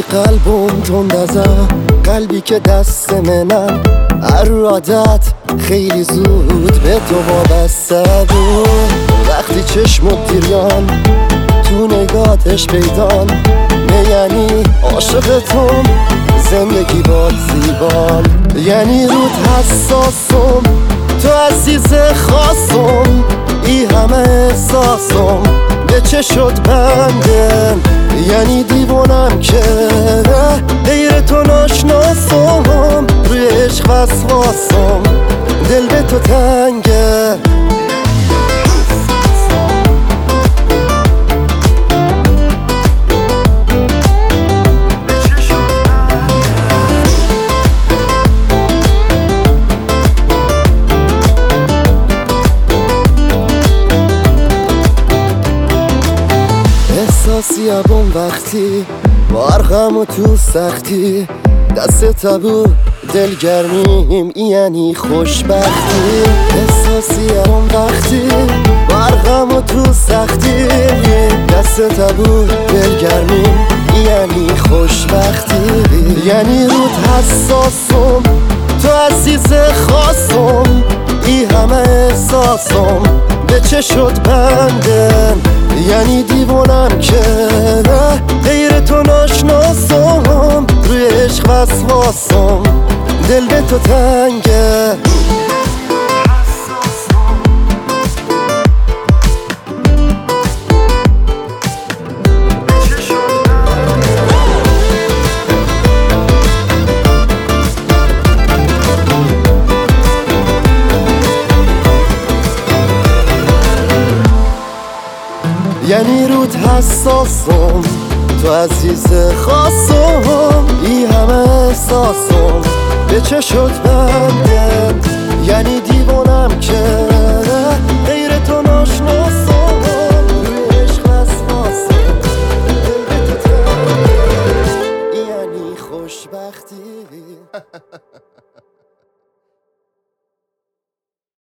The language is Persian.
قلبم تند ازم، قلبی که دست منم هر عادت خیلی زود به تو وابسته بود. وقتی چشمت دیریان تو نگاتش پیدان، نه یعنی عاشقتم زندگی باد زیبان، یعنی رود حساسم تو عزیز خاصم، ای همه احساسم به چه شد بندم، یعنی دیوانم که غیر تو ناشناسم، روی عشق وسواسم دل به تو تنگه. احساسیم وقتی بارغم و تو سختی، دست تبو دلگرمیم یعنی خوشبختی. احساسیم وقتی بارغم و تو سختی، دست تبو دلگرمیم یعنی خوشبختی، یعنی رود حساسم تو عزیز خاصم، ای همه احساسم به چه شد بندم، یعنی دیوانم که غیر تو ناشناسم، روی عشق وسواسم دل به تو تنگه. یعنی رود حساسم تو عزیز خاصم، ای همه احساسم به چه شد بندم، یعنی دیوانم که